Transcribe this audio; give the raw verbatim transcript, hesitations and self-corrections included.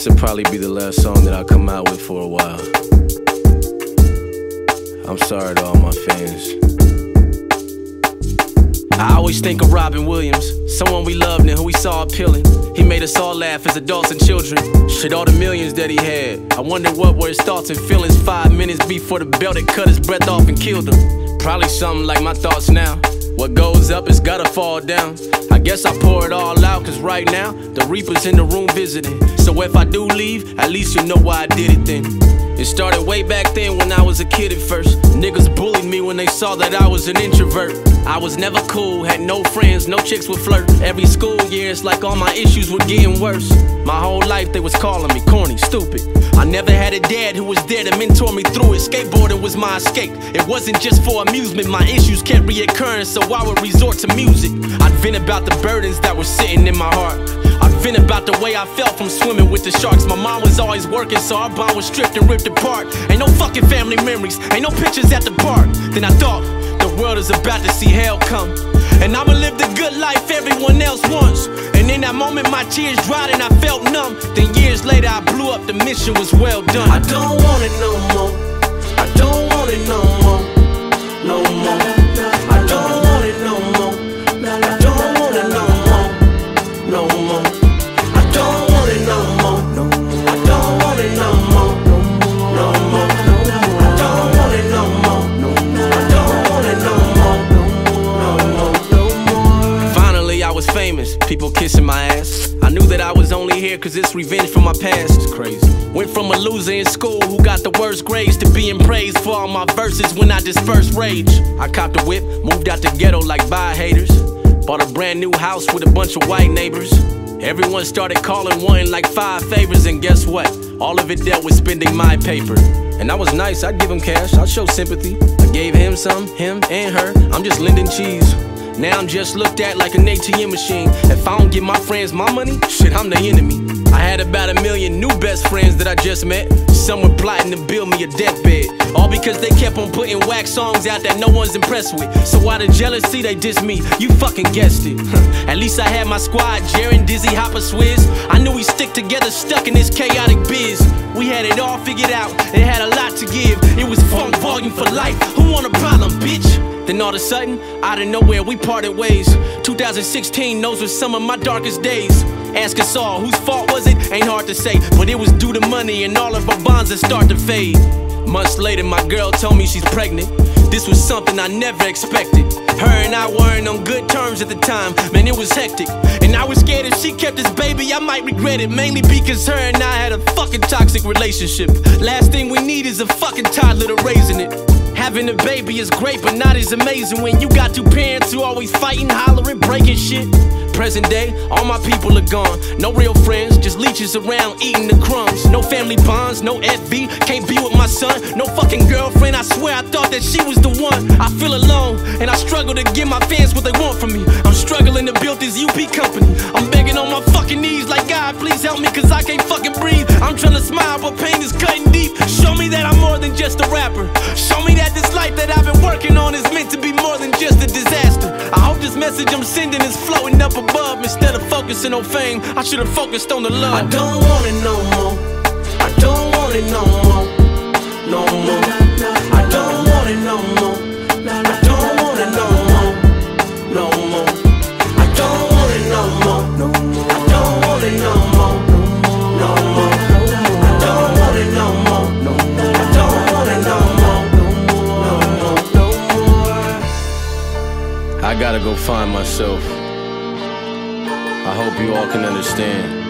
This'll probably be the last song that I come out with for a while. I'm sorry to all my fans. I always think of Robin Williams, someone we loved and who we saw appealing. He made us all laugh as adults and children. Shit, all the millions that he had, I wonder what were his thoughts and feelings five minutes before the belt that cut his breath off and killed him. Probably something like my thoughts now. What goes up has gotta fall down. I guess I pour it all out, cause right now the Reaper's in the room visiting. So if I do leave, at least you know why I did it then. It started way back then when I was a kid at first. Niggas bullied me when they saw that I was an introvert. I was never cool, had no friends, no chicks would flirt. Every school year it's like all my issues were getting worse. My whole life they was calling me corny, stupid. I never had a dad who was there to mentor me through it. Skateboarding was my escape. It wasn't just for amusement, my issues kept reoccurring, so I would resort to music. I'd vent about the burdens that were sitting in my heart. I'd vent about the way I felt from swimming with the sharks. My mom was always working, so our bond was stripped and ripped apart. Ain't no fucking family memories, ain't no pictures at the park. Then I thought, the world is about to see hell come, and I'ma live the good life everyone else wants. And in that moment my tears dried and I felt numb. Then years later I blew up, the mission was well done. I don't want it no more, I don't want it no more, no more. I don't want it no more, I don't want it no more, no more. I don't want it no more, I don't want it no more, no more. I don't want it no more, I don't want it no more, no more. Finally I was famous, people kissing my ass. I knew that I was only here cause it's revenge for my past. It's crazy. Went from a loser in school who got the worst grades to being praised for all my verses when I dispersed rage. I copped a whip, moved out the ghetto like bye haters. Bought a brand new house with a bunch of white neighbors. Everyone started calling, wanting like five favors, and guess what? All of it dealt with spending my paper. And I was nice, I'd give him cash, I'd show sympathy. I gave him some, him and her, I'm just lending cheese. Now I'm just looked at like an A T M machine. If I don't give my friends my money, shit, I'm the enemy. I had about a million new best friends that I just met. Some were plotting to build me a deathbed, all because they kept on putting whack songs out that no one's impressed with. So out of jealousy they diss me, you fucking guessed it. At least I had my squad, Jaren, Dizzy, Hopper, Swizz. I knew we stick together, stuck in this chaotic biz. We had it all figured out, it had a lot to give. It was funk volume for life, who want a problem, bitch? Then all of a sudden, out of nowhere, we parted ways. two thousand sixteen, those were some of my darkest days. Ask us all, whose fault was it? Ain't hard to say, but it was due to money and all of our bonds that start to fade. Months later, my girl told me she's pregnant. This was something I never expected. Her and I weren't on good terms at the time, man, it was hectic. And I was scared if she kept this baby, I might regret it. Mainly because her and I had a fucking toxic relationship. Last thing we need is a fucking toddler to raising it. Having a baby is great, but not as amazing when you got two parents who always fighting, hollering, breaking shit. Present day, all my people are gone. No real friends, just leeches around eating the crumbs. No family bonds, no F V, can't be with my son. No fucking girlfriend, I swear I thought that she was the one. I feel alone, and I struggle to give my fans what they want from me. I'm struggling to build this U P company. I'm begging on my fucking knees like, God, please help me, cause I can't fucking breathe. I'm trying to smile, but pain is cutting deep. Show me that I'm more than just a rapper. Show me that this life that I've been working on is meant to be more than just a disaster. I hope this message I'm sending is floating up above. Instead of focusing on fame, I should have focused on the love. I don't want it no more, I don't want it no more, no more. I don't want it no more, I don't want it no more, no more. I don't want it no more, I don't want it no more, no more. I don't want it no more, I don't want it no more, no more. I gotta go find myself. I hope you all can understand.